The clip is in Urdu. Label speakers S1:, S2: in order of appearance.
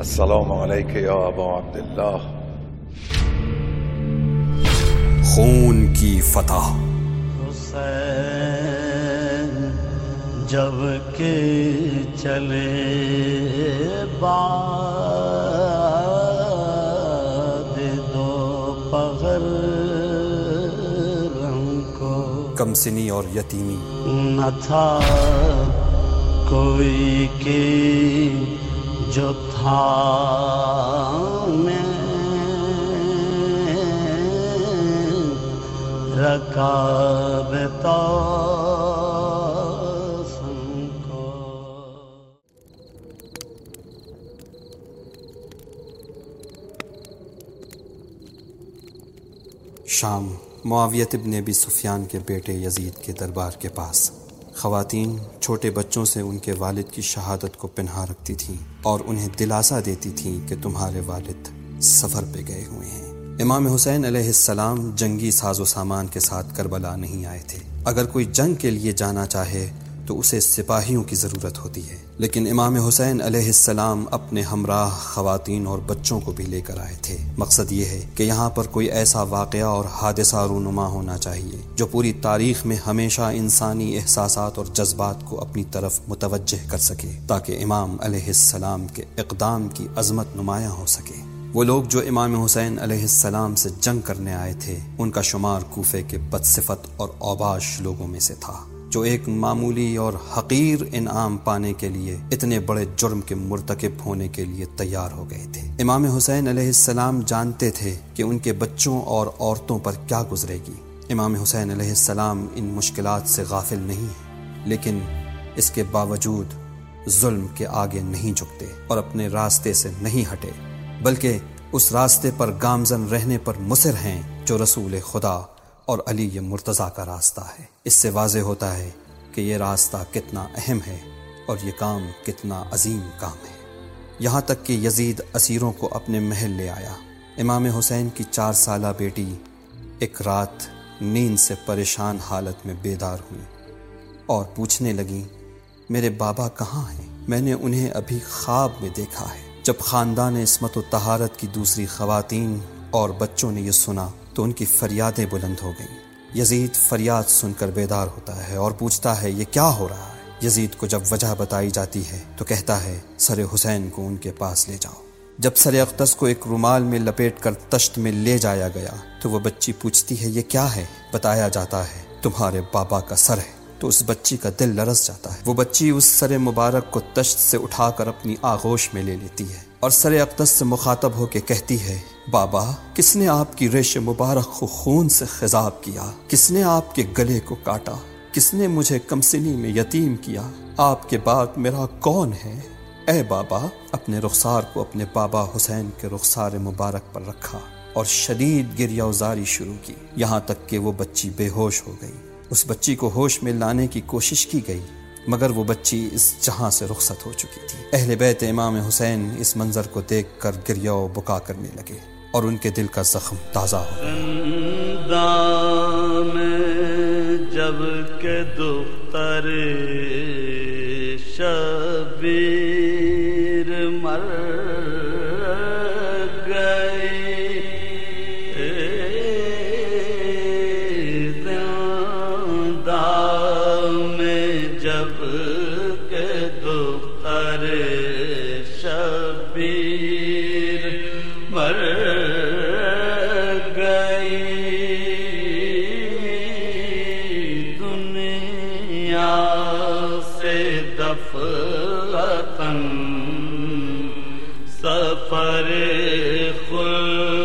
S1: السلام علیک یا ابا عبداللہ۔
S2: خون کی فتح۔
S3: حسین جب کہ چلے بعد دوپہر کو،
S2: کم سنی اور یتیمی
S3: نہ تھا کوئی کہ جو تھا میں رکاب تاسم کو۔
S2: شام، معاویہ ابن ابی سفیان کے بیٹے یزید کے دربار کے پاس خواتین چھوٹے بچوں سے ان کے والد کی شہادت کو پنہا رکھتی تھیں اور انہیں دلاسا دیتی تھیں کہ تمہارے والد سفر پہ گئے ہوئے ہیں۔ امام حسین علیہ السلام جنگی ساز و سامان کے ساتھ کربلا نہیں آئے تھے۔ اگر کوئی جنگ کے لیے جانا چاہے تو اسے سپاہیوں کی ضرورت ہوتی ہے، لیکن امام حسین علیہ السلام اپنے ہمراہ خواتین اور بچوں کو بھی لے کر آئے تھے۔ مقصد یہ ہے کہ یہاں پر کوئی ایسا واقعہ اور حادثہ رونما ہونا چاہیے جو پوری تاریخ میں ہمیشہ انسانی احساسات اور جذبات کو اپنی طرف متوجہ کر سکے، تاکہ امام علیہ السلام کے اقدام کی عظمت نمایاں ہو سکے۔ وہ لوگ جو امام حسین علیہ السلام سے جنگ کرنے آئے تھے، ان کا شمار کوفے کے بدصفت اور اوباش لوگوں میں سے تھا، جو ایک معمولی اور حقیر انعام پانے کے لیے اتنے بڑے جرم کے مرتکب ہونے کے لیے تیار ہو گئے تھے۔ امام حسین علیہ السلام جانتے تھے کہ ان کے بچوں اور عورتوں پر کیا گزرے گی۔ امام حسین علیہ السلام ان مشکلات سے غافل نہیں ہیں، لیکن اس کے باوجود ظلم کے آگے نہیں جھکتے اور اپنے راستے سے نہیں ہٹے، بلکہ اس راستے پر گامزن رہنے پر مصر ہیں جو رسول خدا اور علی مرتضیٰ کا راستہ ہے۔ اس سے واضح ہوتا ہے کہ یہ راستہ کتنا اہم ہے اور یہ کام کتنا عظیم کام ہے۔ یہاں تک کہ یزید اسیروں کو اپنے محل لے آیا۔ امام حسین کی 4 سالہ بیٹی ایک رات نیند سے پریشان حالت میں بیدار ہوئی اور پوچھنے لگی، میرے بابا کہاں ہیں؟ میں نے انہیں ابھی خواب میں دیکھا ہے۔ جب خاندان عصمت و طہارت کی دوسری خواتین اور بچوں نے یہ سنا تو ان کی فریادیں بلند ہو گئیں۔ یزید فریاد سن کر بیدار ہوتا ہے اور پوچھتا ہے، یہ کیا ہو رہا ہے؟ یزید کو جب وجہ بتائی جاتی ہے تو کہتا ہے، سر حسین کو ان کے پاس لے جاؤ۔ جب سر اقدس کو ایک رومال میں لپیٹ کر تشت میں لے جایا گیا تو وہ بچی پوچھتی ہے، یہ کیا ہے؟ بتایا جاتا ہے، تمہارے بابا کا سر ہے۔ تو اس بچی کا دل لرز جاتا ہے۔ وہ بچی اس سر مبارک کو تشت سے اٹھا کر اپنی آغوش میں لے لیتی ہے اور سر اقدس سے مخاطب ہو کے کہتی ہے، بابا، کس نے آپ کی ریش مبارک کو خون سے خضاب کیا؟ کس نے آپ کے گلے کو کاٹا؟ کس نے مجھے کمسنی میں یتیم کیا؟ آپ کے بعد میرا کون ہے؟ اے بابا، اپنے رخسار کو اپنے بابا حسین کے رخسار مبارک پر رکھا اور شدید گریہ وزاری شروع کی، یہاں تک کہ وہ بچی بے ہوش ہو گئی۔ اس بچی کو ہوش میں لانے کی کوشش کی گئی، مگر وہ بچی اس جہاں سے رخصت ہو چکی تھی۔ اہل بیت امام حسین اس منظر کو دیکھ کر گریہ و بکا کرنے لگے اور ان کے دل کا زخم تازہ ہو گیا۔
S3: جب کہ دختر شبیر مر سفر خلد